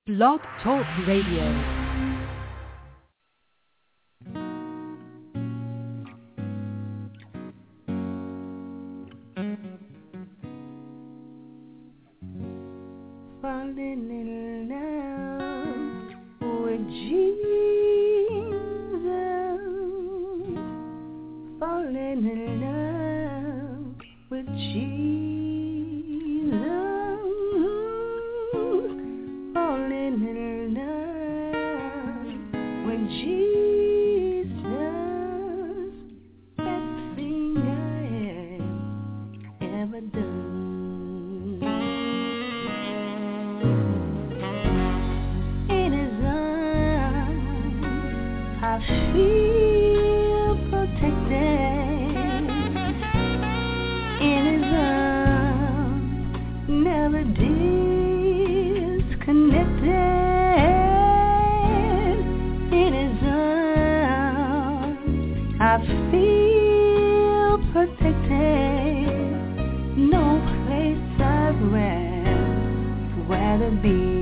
Blog Talk Radio. Falling in love with Jesus, falling in love with Jesus, falling in love with Jesus, best thing I have ever done. I feel protected in His arms, never disconnected in His arms. I feel protected, no place I'd rather be.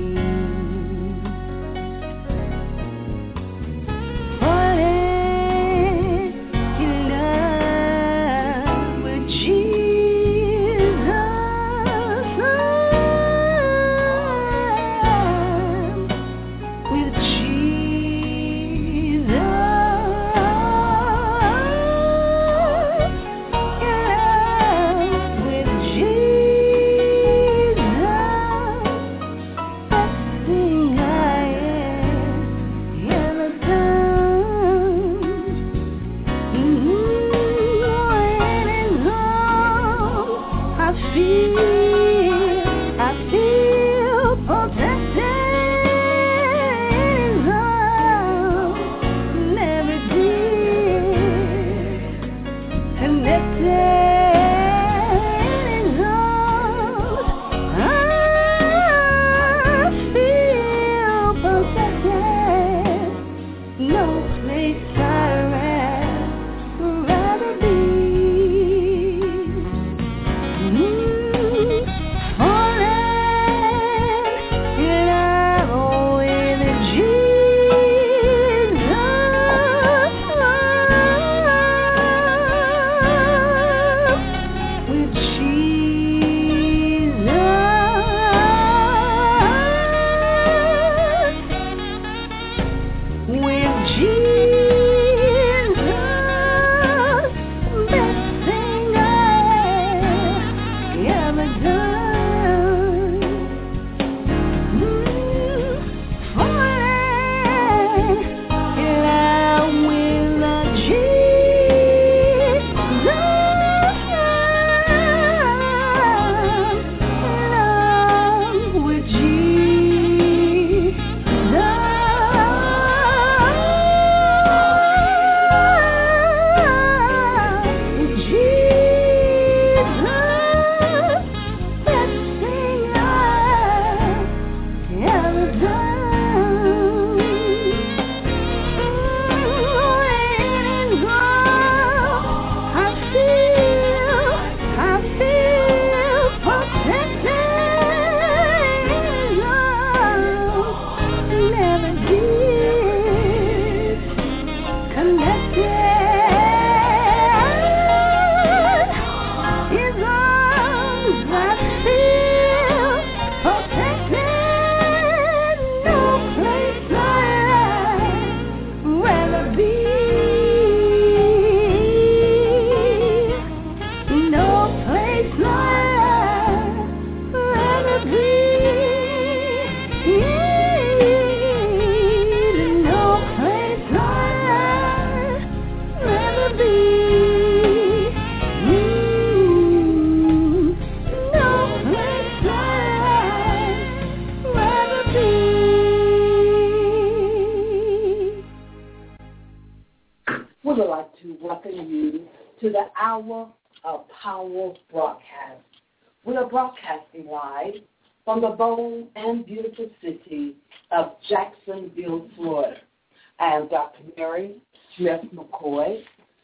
From the bold and beautiful city of Jacksonville, Florida. I am Dr. Mary Smith McCoy,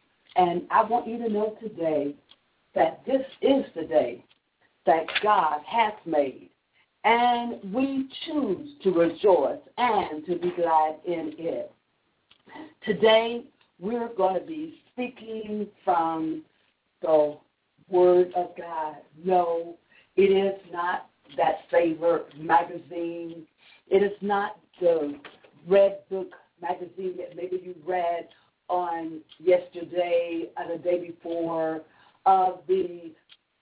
and I want you to know today that this is the day that God has made, and we choose to rejoice and to be glad in it. Today, we're going to be speaking from the Word of God. No, it is not that favorite magazine. It is not the Red Book magazine that maybe you read on yesterday or the day before, of the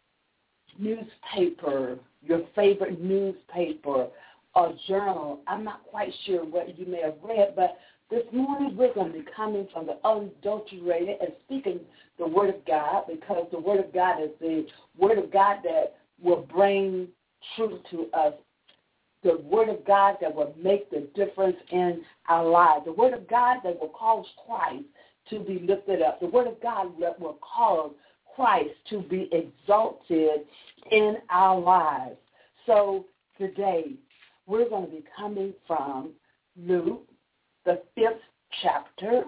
newspaper, your favorite newspaper or journal. I'm not quite sure what you may have read, but this morning we're going to be coming from the unadulterated and speaking the Word of God, because the Word of God is the Word of God that will bring truth to us, the Word of God that will make the difference in our lives, the Word of God that will cause Christ to be lifted up, the Word of God that will cause Christ to be exalted in our lives. So today we're going to be coming from Luke, the 5th chapter,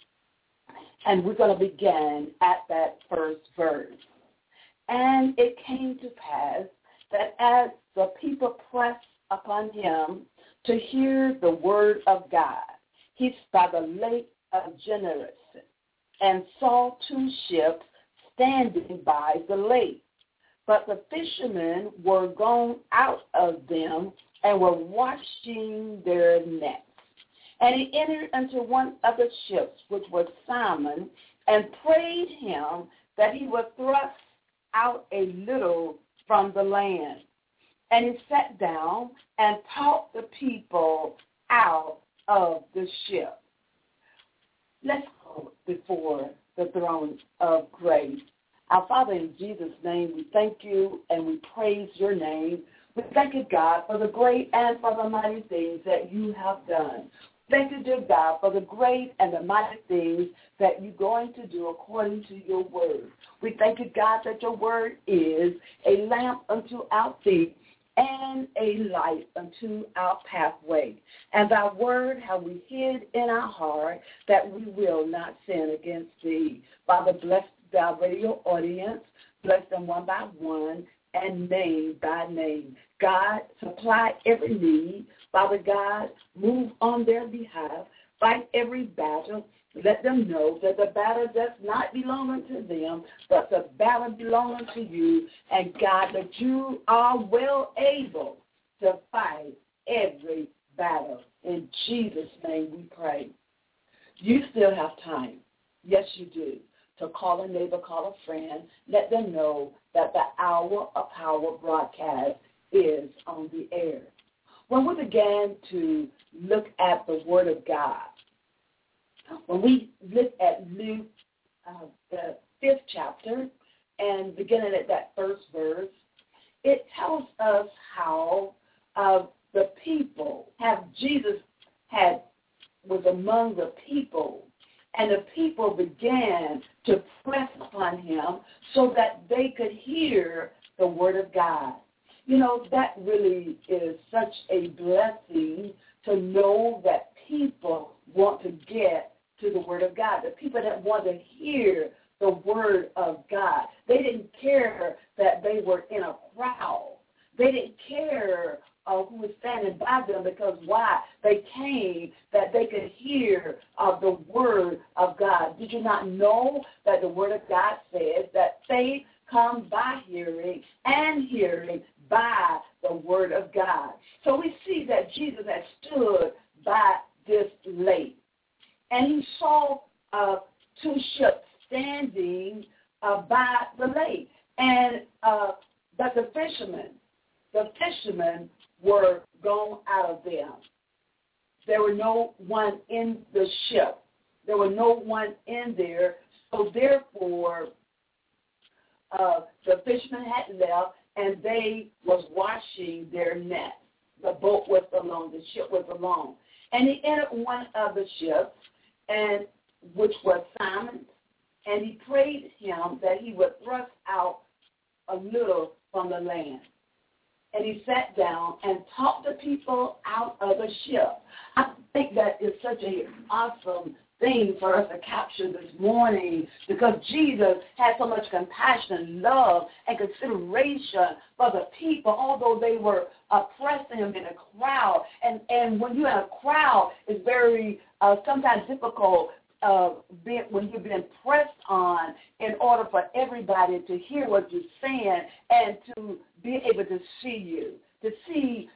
and we're going to begin at that first verse. And it came to pass that as the people pressed upon him to hear the word of God, he saw the lake of Gennesaret and saw 2 ships standing by the lake. But the fishermen were gone out of them and were washing their nets. And he entered into one of the ships, which was Simon, and prayed him that he would thrust out a little from the land. And he sat down and taught the people out of the ship. Let's go before the throne of grace. Our Father, in Jesus' name, we thank you and we praise your name. We thank you, God, for the great and for the mighty things that you have done. Thank you, dear God, for the great and the mighty things that you're going to do according to your word. We thank you, God, that your word is a lamp unto our feet and a light unto our pathway. And thy word have we hid in our heart that we will not sin against thee. Father, bless thy radio audience, bless them one by one, and name by name. God, supply every need. Father God, move on their behalf. Fight every battle. Let them know that the battle does not belong unto them, but the battle belongs unto you. And God, that you are well able to fight every battle. In Jesus' name we pray. You still have time. Yes, you do. To call a neighbor, call a friend. Let them know that the Hour of Power broadcast is on the air. When we began to look at the Word of God, when we look at Luke, the 5th chapter, and beginning at that first verse, it tells us how the people Jesus was among the people, and the people began to press upon him so that they could hear the Word of God. You know, that really is such a blessing to know that people want to get to the Word of God, the people that want to hear the Word of God. They didn't care that they were in a crowd. They didn't care who was standing by them, because why? They came that they could hear the Word of God. Did you not know that the Word of God says that faith comes by hearing, and hearing by the Word of God? So we see that Jesus had stood by this lake, and he saw 2 ships standing by the lake, and but the fishermen were gone out of them. There were no one in the ship. There were no one in there. So therefore, the fishermen had left, and they was washing their nets. The boat was alone. The ship was alone. And he entered one of the ships, and which was Simon's, and he prayed him that he would thrust out a little from the land. And he sat down and taught the people out of the ship. I think that is such an awesome thing for us to capture this morning, because Jesus had so much compassion, love, and consideration for the people, although they were oppressing him in a crowd. And when you're in a crowd, it's very sometimes difficult when you're being pressed on in order for everybody to hear what you're saying and to be able to see you, to see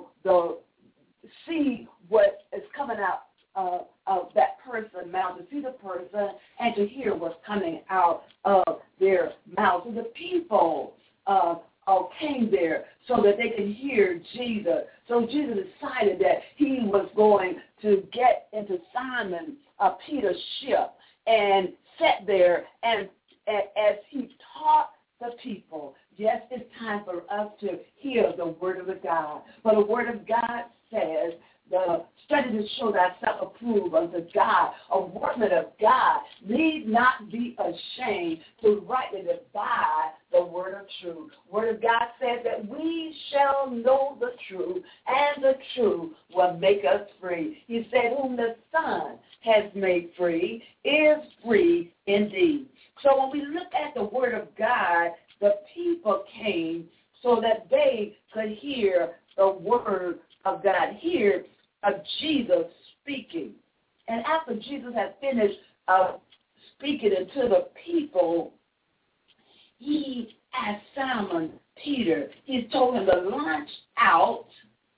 see what is coming out of that person's mouth, to see the person and to hear what's coming out of their mouth. So the people came there so that they could hear Jesus. So Jesus decided that he was going to get into Simon Peter's ship and sat there, and as he taught the people. Yes, it's time for us to hear the word of God. For the word of God says, the study to show thyself approved unto God, a workman of God, need not be ashamed to rightly divide the word of truth. Word of God says that we shall know the truth, and the truth will make us free. He said, whom the Son has made free is free indeed. So when we look at the word of God, the people came so that they could hear the word of God, hear of Jesus speaking. And after Jesus had finished speaking to the people, he asked Simon Peter, he told him to launch out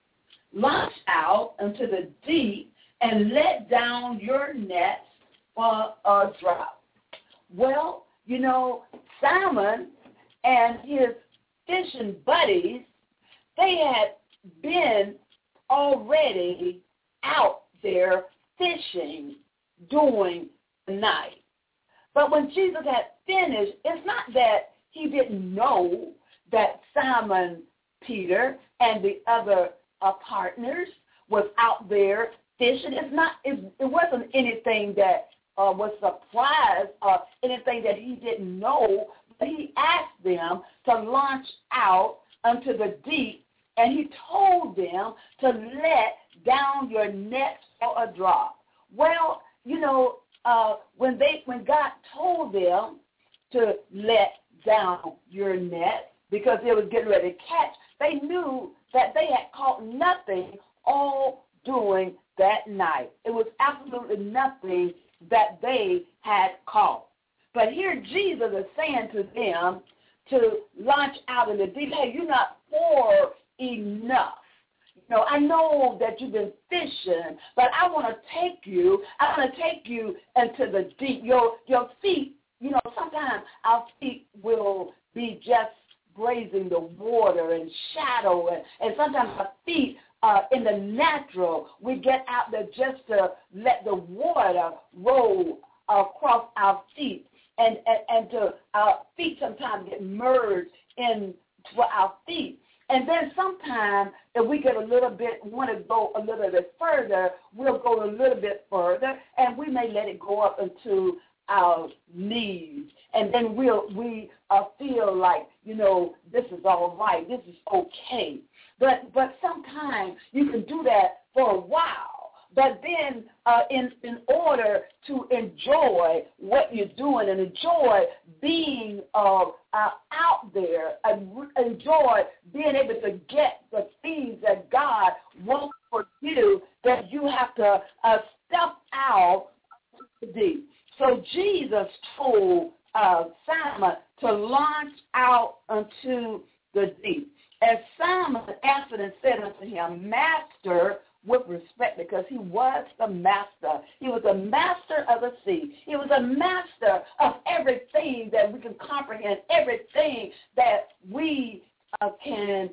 into the deep and let down your nets for a drop. Well, you know, Simon and his fishing buddies, they had been already out there fishing during the night. But when Jesus had finished, it's not that he didn't know that Simon Peter and the other partners was out there fishing. It wasn't anything that was surprise or anything that he didn't know. But he asked them to launch out unto the deep, and he told them to let down your nets for a drop. Well, you know, when God told them to let down your net because they was getting ready to catch, they knew that they had caught nothing all during that night. It was absolutely nothing that they had caught. But here Jesus is saying to them to launch out in the deep. Hey, you're not poor enough. You know, I know that you've been fishing, but I want to take you into the deep. Your feet, you know, sometimes our feet will be just grazing the water and shadow, and sometimes our feet in the natural, we get out there just to let the water roll across our feet, and to our feet sometimes get merged into our feet. And then sometimes if we get want to go a little bit further, we'll go a little bit further, and we may let it go up into our knees. And then we feel like, you know, this is all right, this is okay. But sometimes you can do that for a while. But then in order to enjoy what you're doing and enjoy being out there, and enjoy being able to get the things that God wants for you, that you have to step out deep. So Jesus told Simon to launch out unto the deep. As Simon answered and said unto him, Master, with respect, because he was the master. He was a master of the sea. He was a master of everything that we can comprehend, everything that we can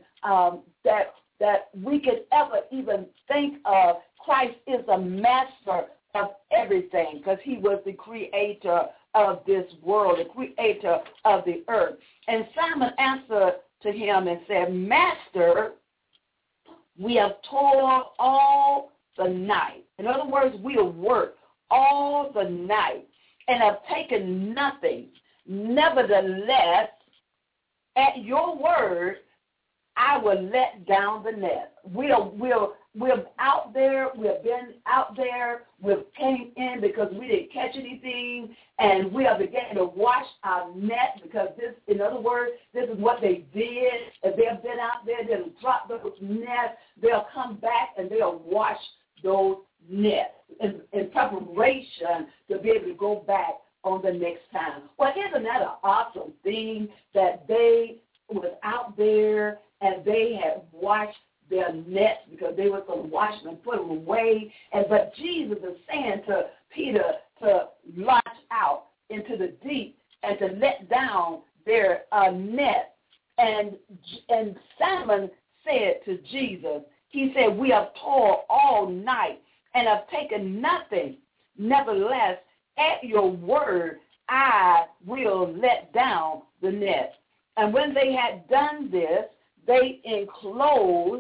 that we could ever even think of. Christ is a master of everything because he was the creator of this world, the creator of the earth. And Simon answered to him and said, Master, we have toiled all the night. In other words, we have worked all the night and have taken nothing. Nevertheless, at your word, I will let down the net. We'll we're out there, we've been out there, we've came in because we didn't catch anything, and we are beginning to wash our net because this, in other words, this is what they did. If they've been out there, they'll drop those nets, they'll come back and they'll wash those nets in preparation to be able to go back on the next time. Well, isn't that an awesome thing that they was out there and they had washed their nets because they were going to wash them and put them away. But Jesus is saying to Peter to launch out into the deep and to let down their net. And Simon said to Jesus, he said, we have toiled all night and have taken nothing. Nevertheless, at your word, I will let down the net. And when they had done this, they enclosed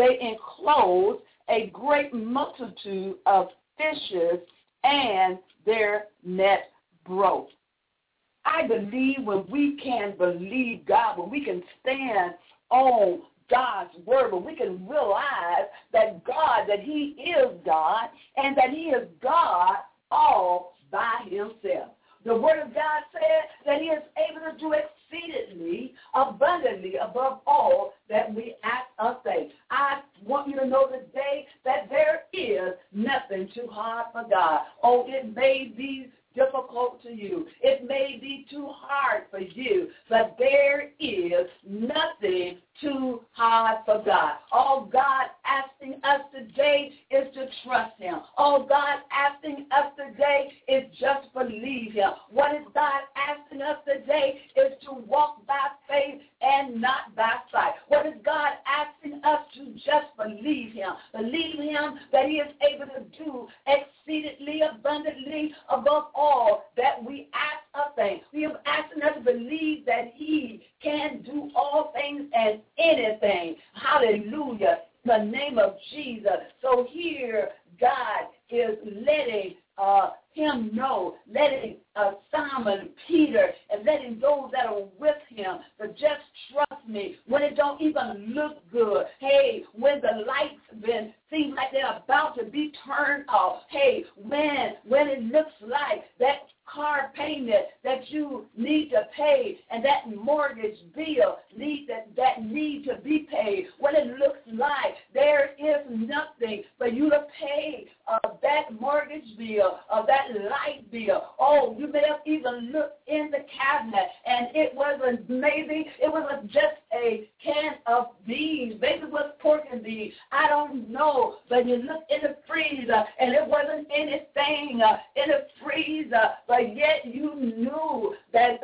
a great multitude of fishes, and their net broke. I believe when we can believe God, when we can stand on God's word, when we can realize that God, that he is God, and that he is God all by himself. The word of God said that he is able to do exceedingly, abundantly, above all that we ask or think. I want you to know today that there is nothing too hard for God. Oh, it may be difficult to you. It may be too hard for you, but there is nothing too hard for God. All God asking us today is to trust him. All God asking us today is just believe him. What is God asking us today is to walk by faith and not by sight. What is God asking us to just believe him? Believe him that he is able to do exceedingly abundantly above all that we ask or think. He is asking us to believe that he can do all things and anything. Hallelujah. In the name of Jesus. So here God is letting him know, letting Simon Peter and letting those that are with him to just trust me when it don't even look good. Hey, when the lights been seem like they're about to be turned off. Hey, when it looks like that car payment that you need to pay and that mortgage bill that need to be paid, when it looks like there is nothing for you to pay that mortgage bill or that light bill. Oh, you may have even looked in the cabinet and it wasn't just a can of beans. Maybe it was pork and beans. I don't know. But you looked in the freezer and it wasn't anything in the freezer, but yet you knew that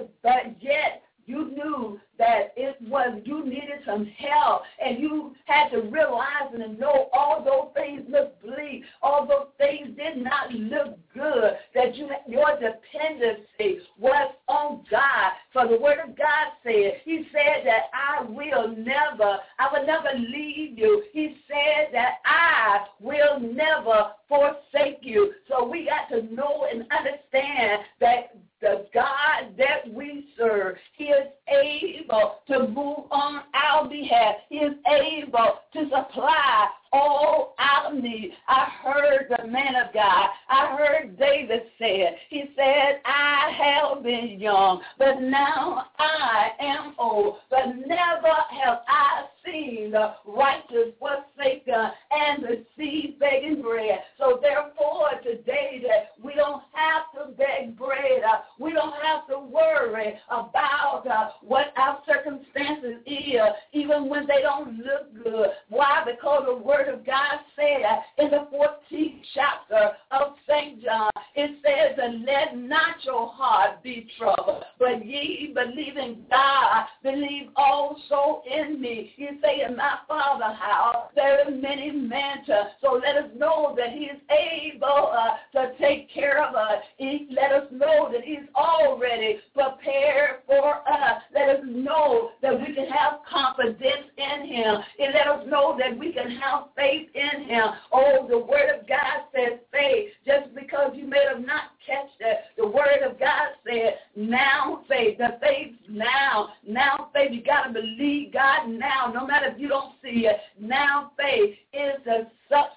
it was you needed some help, and you had to realize and know all those things looked bleak, all those things did not look good, that your dependency was on God. For the word of God said, he said that I will never leave you. He said that I will never forsake you. So we got to know and understand that the God that we serve, he is able to move on our behalf. He is able to supply all our needs. I heard the man of God. I heard David said, he said, I have been young, but now I am old, but never have I seen the righteous forsaken and the seed begging bread. So therefore today that we don't have to beg bread. We don't have to worry about what our circumstances is, even when they don't look good. Why? Because the word of God said in the 14th chapter of St. John, it says, and let not your heart be troubled, but ye believe in God, believe also in me. You say, in my Father's house there are many mansions. So let us know that he is able to take care of us. Let us know that he's already prepared for us. Let us know that we can have confidence in him. And let us know that we can have faith in him. Oh, the word of God says faith. Just because you may have not catch that, the word of God said now faith. The faith now faith. You got to believe God now, no matter if you don't see it. Now faith is the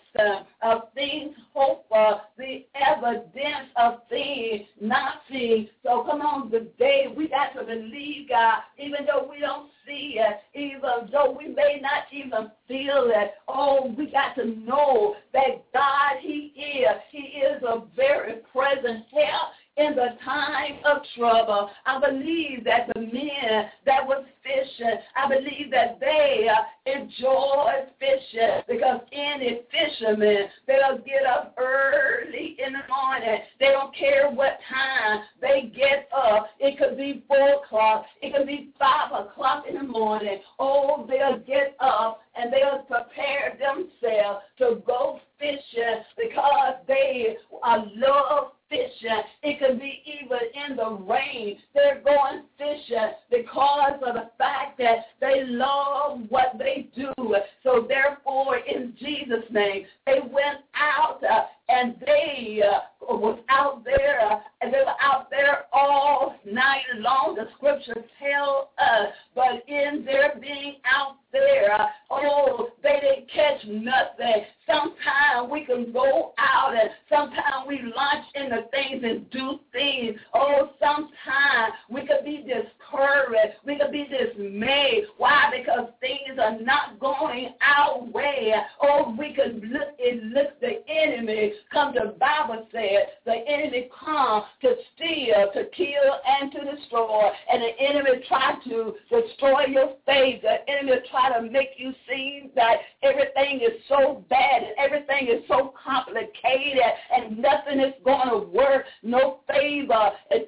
for the evidence of things not seen. So come on, today we got to believe God, even though we don't see it, even though we may not even feel it. Oh, we got to know that God, He is a very present help in the time of trouble. I believe that the men that was fishing, I believe that they enjoyed fishing, because any fisherman, they'll get up early in the morning. They don't care what time they get up. It could be 4 o'clock. It could be 5 o'clock in the morning. Oh, they'll get up and they'll prepare themselves to go fishing because they love fishing. It could be even in the rain. They're going fishing because of the fact that they love what they do. So therefore, in Jesus' name, they went out and they was out there, and they were out there all night long. The scriptures tell us, but in their being out there, they didn't catch nothing. Sometimes we can go out and sometimes we launch into things and do things. Sometimes we could be discouraged. We could be dismayed. Why? Because things are not going our way. We could look the enemy come. The Bible said the enemy come to steal, to kill, and to destroy. And the enemy try to destroy your faith. The enemy try to make you see that everything is so bad and everything is so complicated and nothing is going to work. No favor.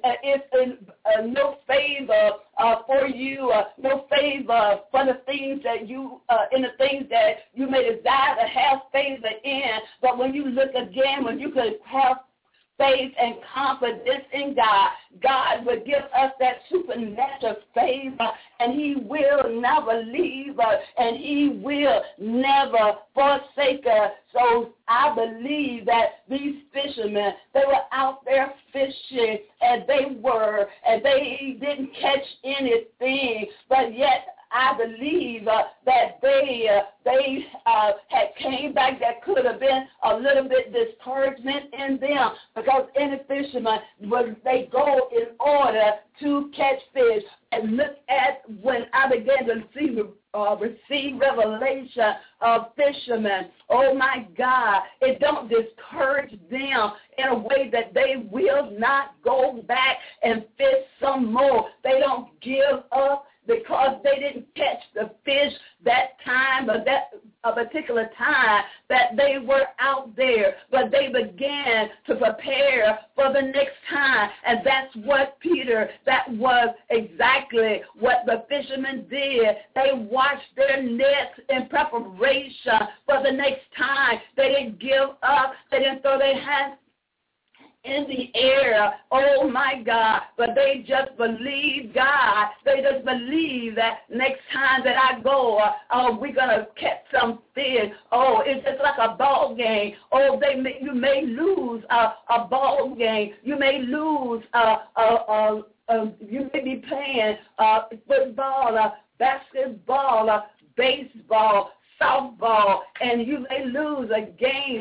No favor for you. No favor for the things that you in the things that you may desire to have favor in. But when you look again, when you could have faith and confidence in God, God will give us that supernatural favor, and He will never leave us, and He will never forsake us. So I believe that these fishermen, they were out there fishing, and they didn't catch anything, but yet I believe that they had came back. That could have been a little bit discouragement in them, because any fisherman, they go in order to catch fish. And look at when I began to receive revelation of fishermen. Oh my God, it don't discourage them in a way that they will not go back and fish some more. They don't give up because they didn't catch the fish that time or that a particular time that they were out there, but they began to prepare for the next time. And that's what that was exactly what the fishermen did. They washed their nets in preparation for the next time. They didn't give up. They didn't throw their hands in the air, oh my God, but they just believe God. They just believe that next time that I go, we're going to catch some fish. It's just like a ball game. You may lose a ball game. You may lose you may be playing football, basketball, baseball, softball, and you may lose a game,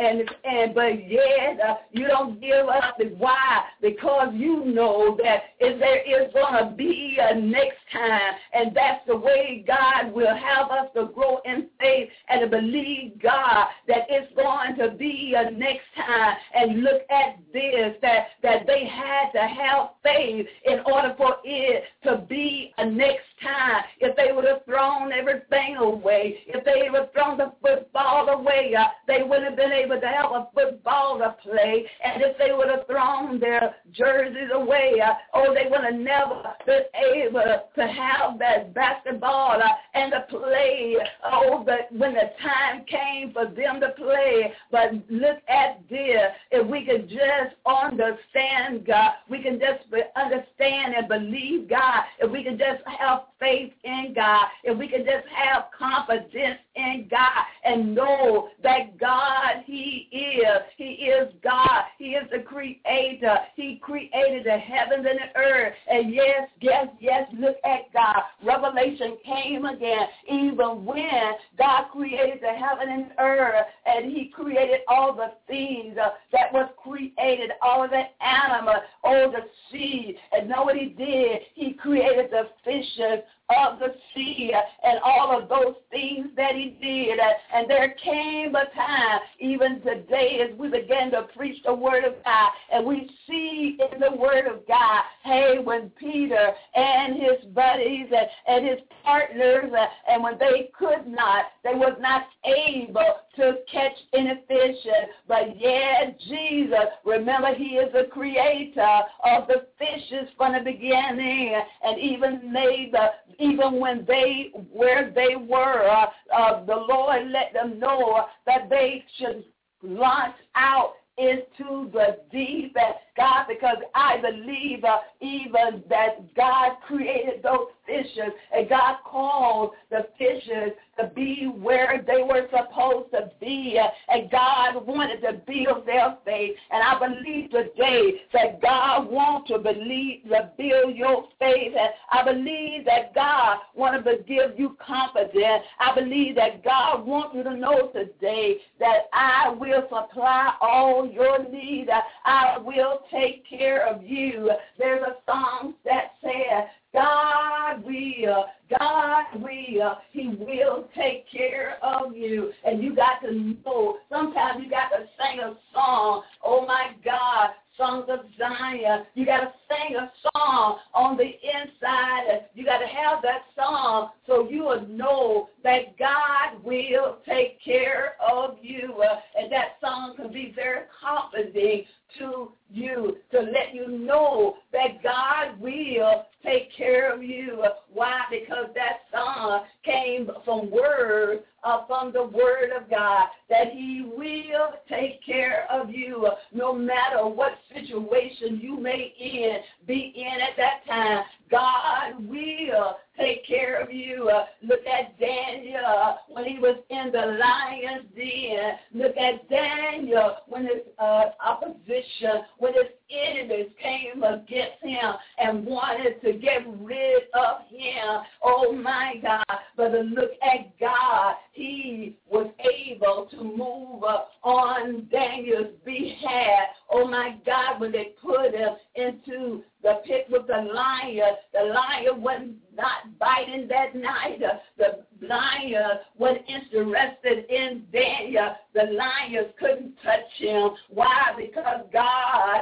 but yet you don't give up. Why? Because you know that there is going to be a next time, and that's the way God will have us to grow in faith and to believe God that it's going to be a next time. And look at this, that they had to have faith in order for it to be a next time. If they would have thrown everything away, if they would have thrown the football away, they wouldn't have been able to have a football to play. And if they would have thrown their jerseys away, they would have never been able to have that basketball and to play. But when the time came for them to play, but look at this. If we could just understand God, we can just understand and believe God. If we could just have faith in God, if we could just have confidence confidence in God and know that God, He is God. He is the Creator. He created the heavens and the earth. And yes, look at God. Revelation came again. Even when God created the heaven and earth, and He created all the things that was created, all of the animal, all the sea. And know what He did? He created the fishes of the sea and all of those things that He did. And there came a time, even today, as we begin to preach the Word of God, and we see in the Word of God, hey, when Peter and his buddies and his partners, and when they was not able to catch any fish, but yet Jesus, remember, He is the creator of the fishes from the beginning, and even when where they were, the Lord let them know that they should launch out into the deep, God, because I believe even that God created those fishes, and God called the fishes to be where they were supposed to be, and God wanted to build their faith. And I believe today that God wants to build your faith, and I believe that God wants to give you confidence. I believe that God wants you to know today that I will supply all your needs. I will take care of you. There's a song that says, God will, He will take care of you. And you got to know, sometimes you got to sing a song, oh my God, songs of Zion. You got to sing a song on the inside. You got to have that song so you will know that God will take care of you. And that song can be very comforting to you, to let you know that God will take care of you. Why? Because that song came from from the Word of God, that He will take care of you no matter what situation you may be in at that time. God will take care of you. Look at Daniel when he was in the lion's den. Look at Daniel when his opposition, when his enemies came against him and wanted to get rid of him. Oh, my God. But look at God. He was able to move on Daniel's behalf. Oh, my God, when they put him into the pit with the lion was not biting that night. The lion was interested in Daniel. The lions couldn't touch him. Why? Because God,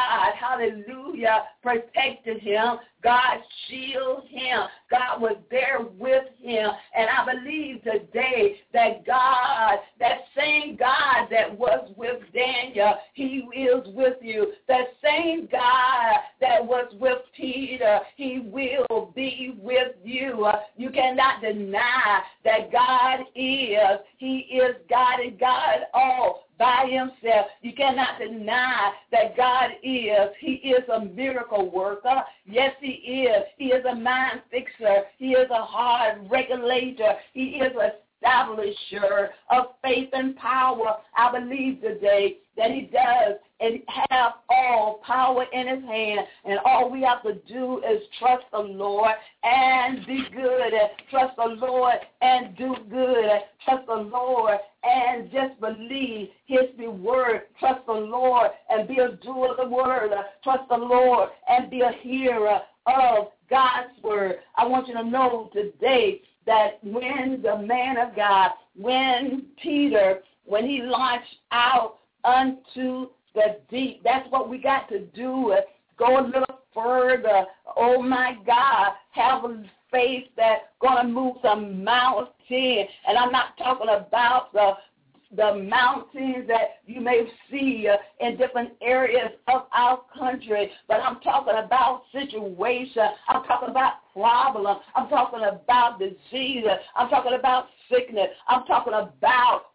hallelujah, protected him. God shielded him. God was there with him. And I believe today that God, that same God that was with Daniel, He is with you. That same God that was with Peter, He will be with you. You cannot deny that God He is God and God all by Himself. You cannot deny that God He is a miracle worker. Yes, He is. He is a mind fixer. He is a heart regulator. He is a establisher of faith and power. I believe today that He does and have all power in His hand, and all we have to do is trust the Lord and be good. Trust the Lord and do good. Trust the Lord and just believe His word. Trust the Lord and be a doer of the word. Trust the Lord and be a hearer of God's word. I want you to know today that when the man of God, when Peter, when he launched out unto the deep, that's what we got to do, go a little further. Oh, my God, have a faith that's going to move some mountains. And I'm not talking about the mountains that you may see in different areas of our country, but I'm talking about situation. I'm talking about problem. I'm talking about disease. I'm talking about sickness. I'm talking about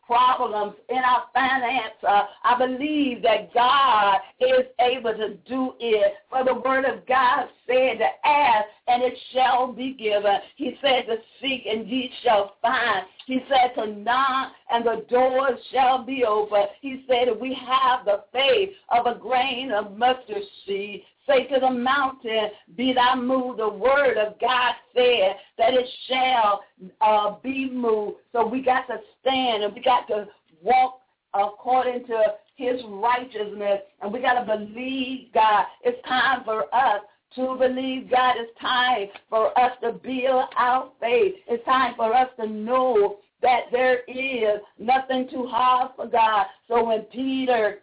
problems in our finance, I believe that God is able to do it. For the word of God said to ask, and it shall be given. He said to seek, and ye shall find. He said to knock, and the doors shall be open. He said that we have the faith of a grain of mustard seed. Say to the mountain, be thou moved. The word of God said that it shall be moved. So we got to stand, and we got to walk according to his righteousness, and we got to believe God. It's time for us to believe God. It's time for us to build our faith. It's time for us to know that there is nothing too hard for God. So when Peter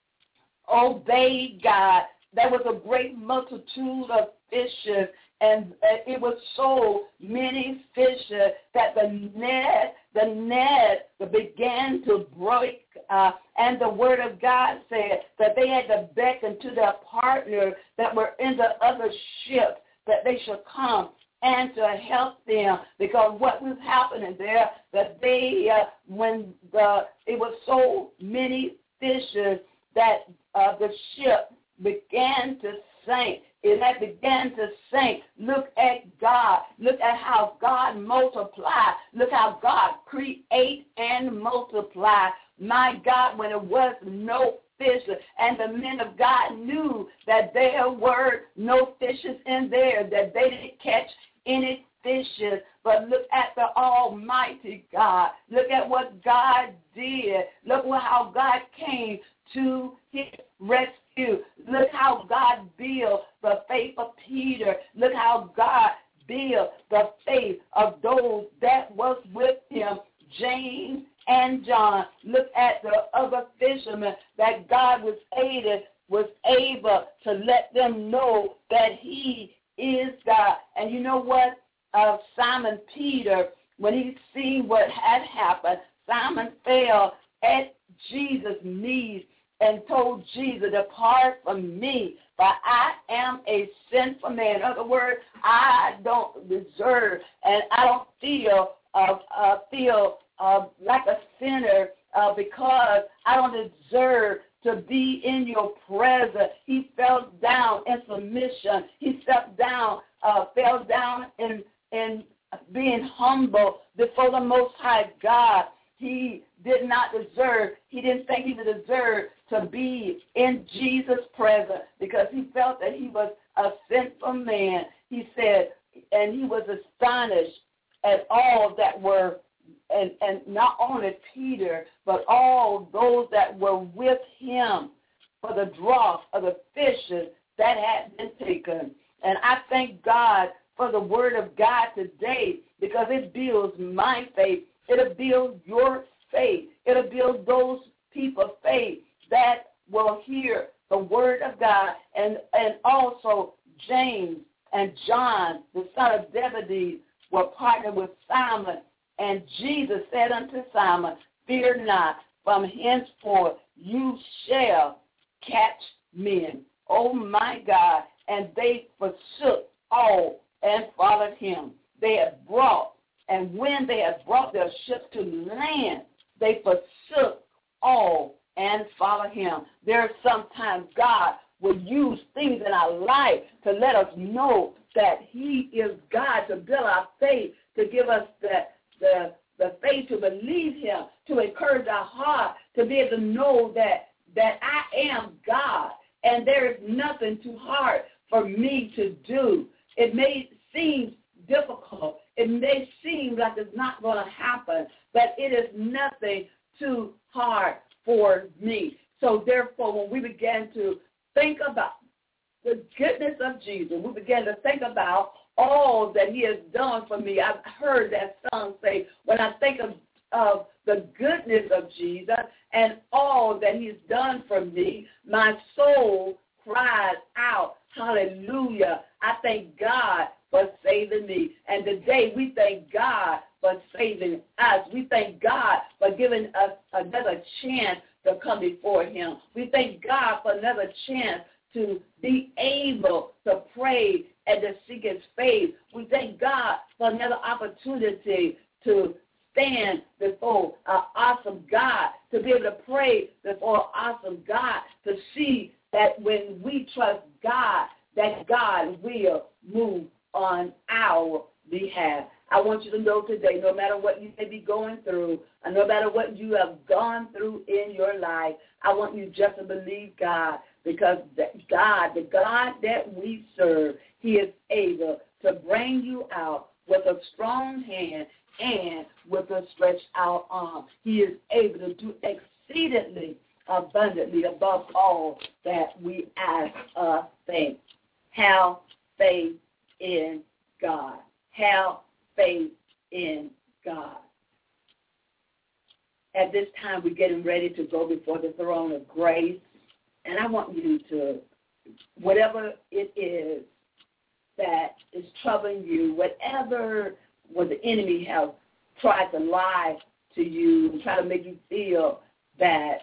obeyed God, there was a great multitude of fishes, and it was so many fishes that the net began to break. And the word of God said that they had to beckon to their partners that were in the other ship that they should come and to help them, because what was happening there, that they, it was so many fishes that the ship began to sink. It had began to sink. Look at God. Look at how God multiplied. Look how God create and multiply. My God, when it was no fish, and the men of God knew that there were no fishes in there, that they didn't catch any fishes. But look at the Almighty God. Look at what God did. Look how God came to his rescue. Look how God built the faith of Peter. Look how God built the faith of those that was with him, James and John. Look at the other fishermen that God was able to let them know that he is God. And you know what? Simon Peter, when he seen what had happened, Simon fell at Jesus' knees and told Jesus, depart from me, for I am a sinful man. In other words, I don't deserve, and I don't feel like a sinner because I don't deserve to be in your presence. He fell down in submission. He fell down in being humble before the Most High God. He did not deserve, he didn't think he deserved to be in Jesus' presence because he felt that he was a sinful man. He said, and he was astonished at all that were, and not only Peter, but all those that were with him for the draught of the fishes that had been taken. And I thank God for the word of God today because it builds my faith. It'll build your faith. It'll build those people's faith that will hear the word of God. And also James and John, the son of Zebedee, were partnered with Simon. And Jesus said unto Simon, fear not, from henceforth you shall catch men. Oh my God. And they forsook all and followed him. They had brought, and when they had brought their ships to land, they forsook all and followed him. There are sometimes God will use things in our life to let us know that he is God, to build our faith, to give us the faith to believe him, to encourage our heart, to be able to know that I am God, and there is nothing too hard for me to do. It may seem difficult. It may seem like it's not going to happen, but it is nothing too hard for me. So therefore, when we began to think about the goodness of Jesus, we began to think about all that he has done for me. I've heard that song say, when I think of the goodness of Jesus and all that he's done for me, my soul cries out, hallelujah. I thank God for saving me. And today we thank God for saving us. We thank God for giving us another chance to come before him. We thank God for another chance to be able to pray and to seek his face. We thank God for another opportunity to stand before an awesome God, to be able to pray before an awesome God, to see that when we trust God, that God will move on our behalf. I want you to know today, no matter what you may be going through, and no matter what you have gone through in your life, I want you just to believe God, because God, the God that we serve, he is able to bring you out with a strong hand and with a stretched out arm. He is able to do exceedingly abundantly above all that we ask or think. Have faith in God. Have faith in God. At this time, we're getting ready to go before the throne of grace. And I want you to, whatever it is that is troubling you, whatever the enemy has tried to lie to you, try to make you feel that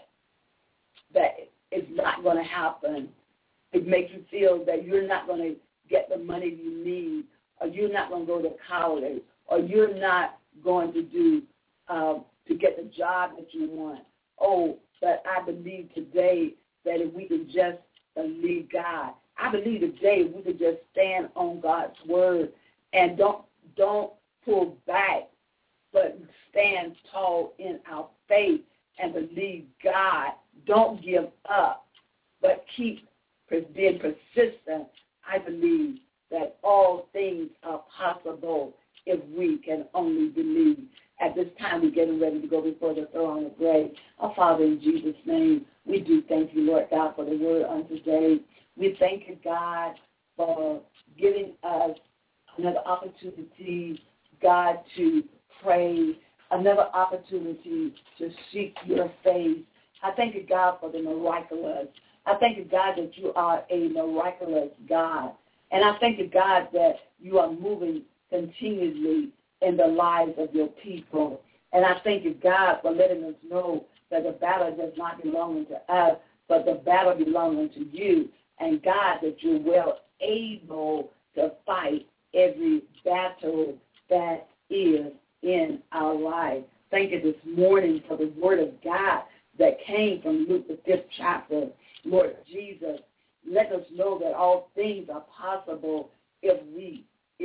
it's not going to happen. It makes you feel that you're not going to get the money you need, or you're not going to go to college, or you're not going to do to get the job that you want. Oh, but I believe today that if we could just believe God, I believe today we could just stand on God's word and don't pull back, but stand tall in our faith and believe God. Don't give up, but keep being persistent. I believe that all things are possible if we can only believe. At this time, we're getting ready to go before the throne of grace. Our Father, in Jesus' name, we do thank you, Lord God, for the word on today. We thank you, God, for giving us another opportunity, God, to pray, another opportunity to seek your face. I thank you, God, for the miraculous. I thank you, God, that you are a miraculous God. And I thank you, God, that you are moving continuously in the lives of your people. And I thank you, God, for letting us know that the battle does not belong to us, but the battle belongs to you. And, God, that you're well able to fight every battle that is in our life. Thank you this morning for the word of God that came from Luke, the 5th chapter. Lord Jesus, let us know that all things are possible if we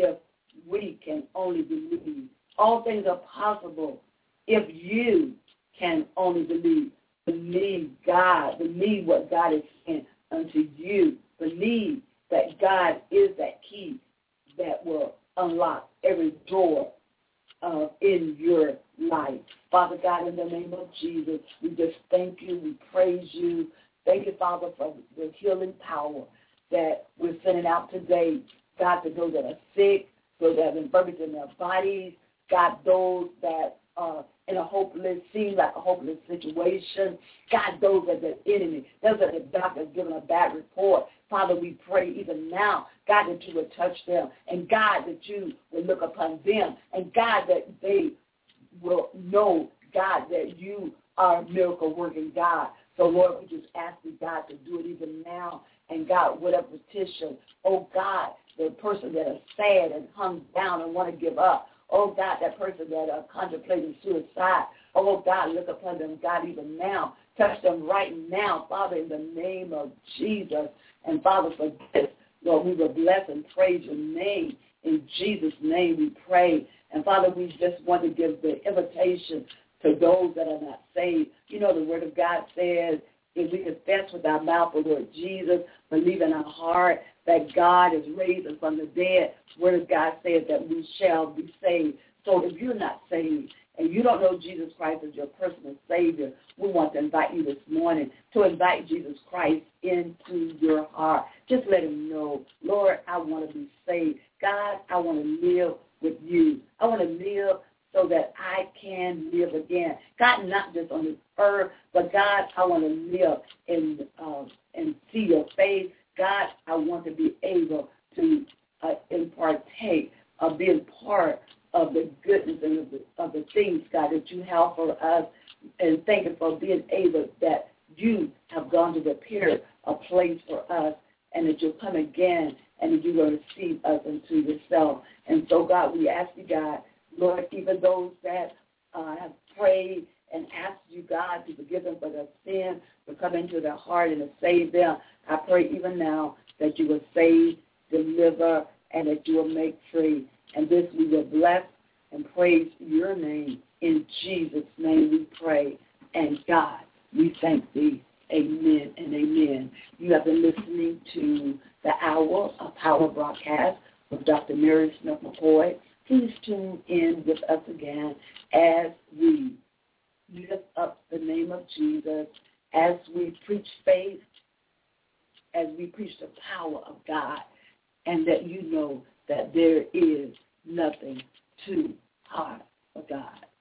can only believe. All things are possible if you can only believe. Believe God. Believe what God is saying unto you. Believe that God is that key that will unlock every door in your life. Father God, in the name of Jesus, we just thank you. We praise you. Thank you, Father, for the healing power that we're sending out today. God, to those that are sick, those that have infirmity in their bodies, God, those that are in seem like a hopeless situation. God, those that the enemy, those that the doctor has given a bad report. Father, we pray even now, God, that you would touch them, and God, that you would look upon them, and God, that they will know, God, that you are a miracle-working God. So, Lord, we just ask you, God, to do it even now. And, God, whatever petition, oh, God, the person that is sad and hung down and want to give up, oh, God, that person that are contemplating suicide, oh, God, look upon them, God, even now. Touch them right now, Father, in the name of Jesus. And, Father, for this, Lord, we will bless and praise your name. In Jesus' name we pray. And, Father, we just want to give the invitation to those that are not saved. You know, the word of God says, if we confess with our mouth the Lord Jesus, believe in our heart that God is raised from the dead, the word of God says that we shall be saved. So if you're not saved and you don't know Jesus Christ as your personal Savior, we want to invite you this morning to invite Jesus Christ into your heart. Just let him know, Lord, I want to be saved. God, I want to live with you. I want to live so that I can live again. God, not just on this earth, but God, I want to live and see your face. God, I want to be able to partake of being part of the goodness and of the things, God, that you have for us. And thank you for being able that you have gone to prepare a place for us, and that you'll come again and that you're going to receive us into yourself. And so, God, we ask you, God, Lord, even those that have prayed and asked you, God, to forgive them for their sin, to come into their heart and to save them. I pray even now that you will save, deliver, and that you will make free. And this we will bless and praise your name. In Jesus' name we pray. And God, we thank thee. Amen and amen. You have been listening to the Hour of Power broadcast with Dr. Mary Smith McCoy. Please tune in with us again as we lift up the name of Jesus, as we preach faith, as we preach the power of God, and that you know that there is nothing too hard for God.